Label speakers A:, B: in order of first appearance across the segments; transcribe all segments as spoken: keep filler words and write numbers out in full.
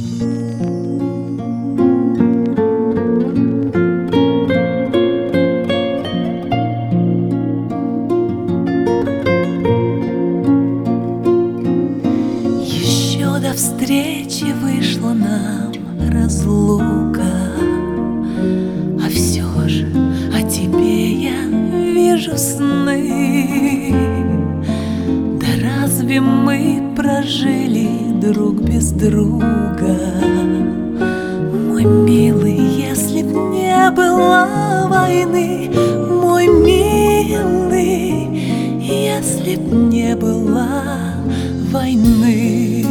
A: Еще до встречи вышла нам разлука, а все же о тебе я вижу сны. Да разве мы прожили друг без друга? Мой милый, если б не было войны, мой милый, если б не было войны.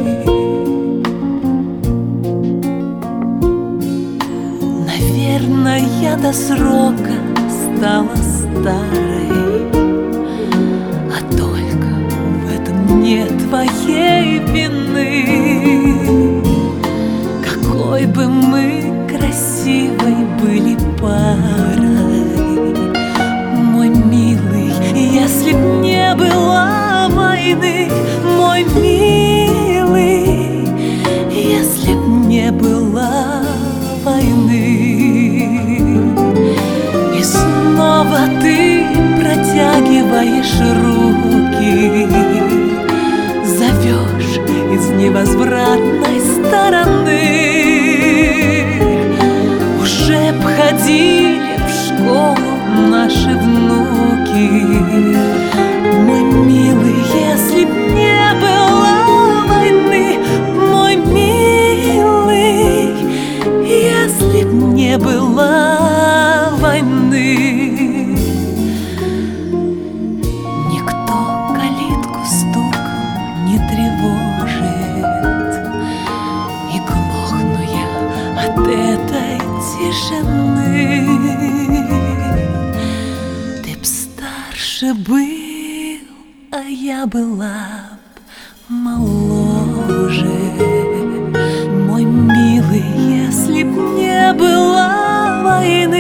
A: Наверное, я до срока стала старой, а только в этом нет твоей вины. Какой бы мы красивой были парой, мой милый, если б не было войны, мой милый, если б не было войны. И снова ты протягиваешь руки, зовешь из невозвратной стороны. Уже б ходили в школу наши внуки, мой милый, если б не было войны, мой милый, если б не было войны. Никто калитку стуком не тревожит, и глохну я от этой тишины. Ты б старше был, а я была б моложе, мой милый, если б не было войны.